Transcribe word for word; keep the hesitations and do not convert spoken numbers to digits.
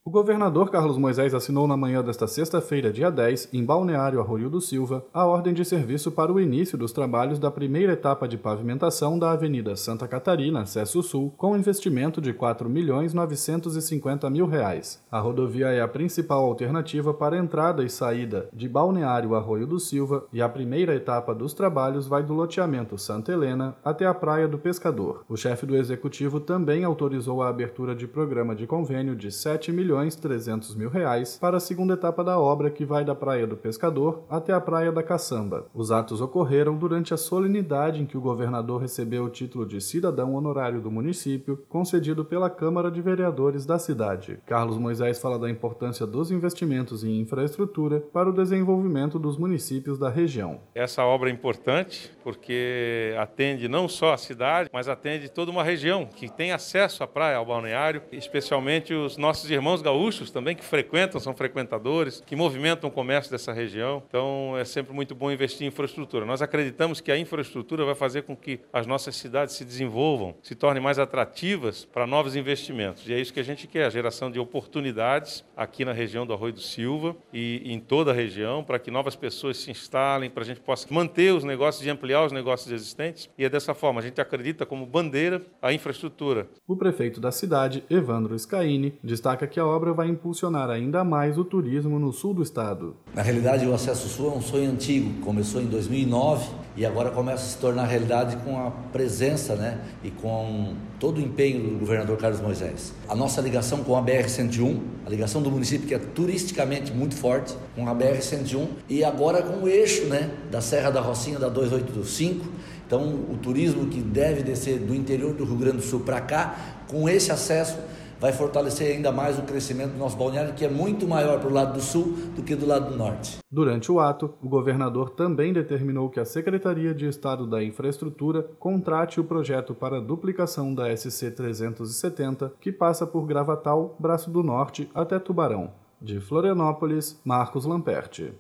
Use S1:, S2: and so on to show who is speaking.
S1: O governador Carlos Moisés assinou na manhã desta sexta-feira, dia dez, em Balneário Arroio do Silva, a ordem de serviço para o início dos trabalhos da primeira etapa de pavimentação da Avenida Santa Catarina, acesso sul, com investimento de quatro milhões novecentos e cinquenta mil reais. A rodovia é a principal alternativa para entrada e saída de Balneário Arroio do Silva e a primeira etapa dos trabalhos vai do loteamento Santa Helena até a Praia do Pescador. O chefe do executivo também autorizou a abertura de programa de convênio de sete milhões trezentos mil reais para a segunda etapa da obra, que vai da Praia do Pescador até a Praia da Caçamba. Os atos ocorreram durante a solenidade em que o governador recebeu o título de cidadão honorário do município, concedido pela Câmara de Vereadores da cidade. Carlos Moisés fala da importância dos investimentos em infraestrutura para o desenvolvimento dos municípios da região.
S2: Essa obra é importante porque atende não só a cidade, mas atende toda uma região que tem acesso à praia, ao balneário, especialmente os nossos irmãos gaúchos também, que frequentam, são frequentadores, que movimentam o comércio dessa região. Então é sempre muito bom investir em infraestrutura. Nós acreditamos que a infraestrutura vai fazer com que as nossas cidades se desenvolvam, se tornem mais atrativas para novos investimentos. E é isso que a gente quer, a geração de oportunidades aqui na região do Arroio do Silva e em toda a região, para que novas pessoas se instalem, para a gente possa manter os negócios e ampliar os negócios existentes. E é dessa forma, a gente acredita como bandeira a infraestrutura.
S1: O prefeito da cidade, Evandro Scaini, destaca que a obra vai impulsionar ainda mais o turismo no sul do estado.
S3: Na realidade, o Acesso Sul é um sonho antigo, começou em dois mil e nove e agora começa a se tornar realidade com a presença, né, e com todo o empenho do governador Carlos Moisés. A nossa ligação com a B R cento e um, a ligação do município que é turisticamente muito forte, com a B R cento e um e agora com o eixo, né, da Serra da Rocinha da duzentos e oitenta e cinco. Então, o turismo que deve descer do interior do Rio Grande do Sul para cá, com esse acesso, vai fortalecer ainda mais o crescimento do nosso balneário, que é muito maior para o lado do sul do que do lado do norte.
S1: Durante o ato, o governador também determinou que a Secretaria de Estado da Infraestrutura contrate o projeto para a duplicação da S C trezentos e setenta, que passa por Gravatal, Braço do Norte até Tubarão. De Florianópolis, Marcos Lamperti.